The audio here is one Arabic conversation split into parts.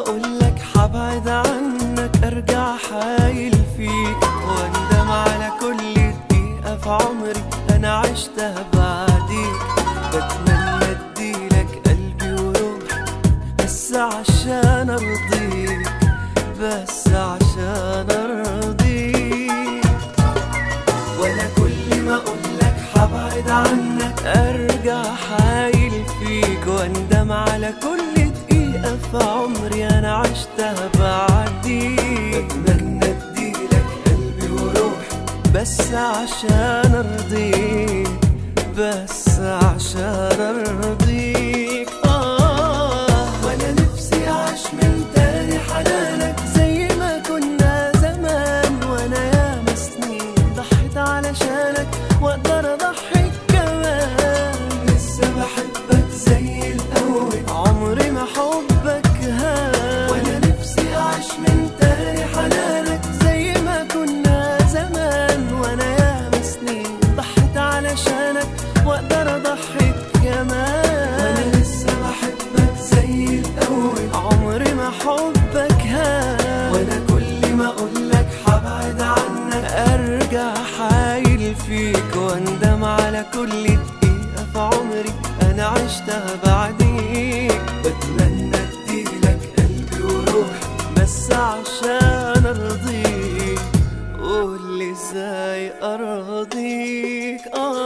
اقولك حبعد عنك، ارجع حايل فيك واندم على كل دقيقة في عمري انا عشتها بعديك. بتمنى اديلك قلبي وروحي بس عشان ارضيك، بس عشان ارضيك. وانا كل ما اقولك حبعد عنك ارجع حايل فيك واندم على كل دقيقة في عمري انا عشتها بعديك. بتمنى اديلك قلبي وروحي بس عشان ارضيك، بس عشان ارضيك. وانا نفسي اعيش من تاني حنانك زي ما كنا زمان، وانا ياما سنين ضحيت علشانك واقدر اضحي كمان. لسه بحبك زي الاول عمري ما حبك هان. وانا نفسي اعيش من تاني حنانك زي ما كنا زمان، وانا ياما سنين ضحيت علشانك واقدر اضحي كمان. وانا لسه بحبك زي الاول عمري ما حبك هان. وانا كل ما اقولك حبعد عنك ارجع حايل فيك واندم على كل دقيقة في عمري انا عشتها بعديك. بتمنى اديلك قلبي وروحي بس عشان ارضيك، قولي ازاي ارضيك.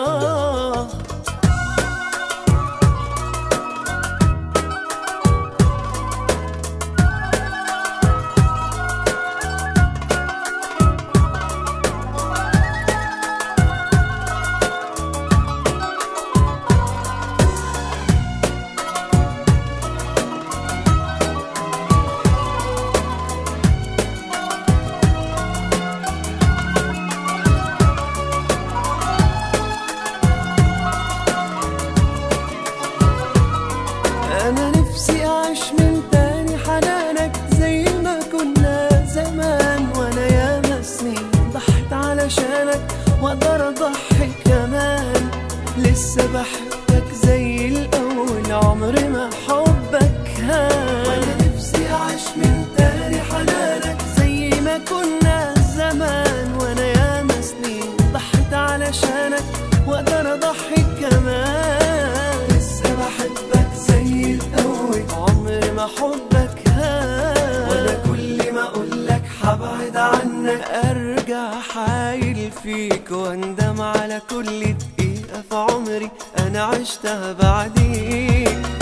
أنا نفسي أعيش من تاني حنانك زي ما كنا زمان، وأنا ياما سنين ضحيت علشانك وأقدر أضحي كمان. لسه بحبك زي الأول عمري ما حبك هان. وأنا نفسي أعيش من تاني حنانك زي ما كنا زمان، وأنا ياما سنين ضحيت علشانك وأقدر أضحي كمان. لسه بحبك زي الأول عمري ما حبك هان. وانا كل ما اقولك حبعد عنك ارجع حايل فيك واندم على كل دقيقة في عمري انا عشتها بعديك.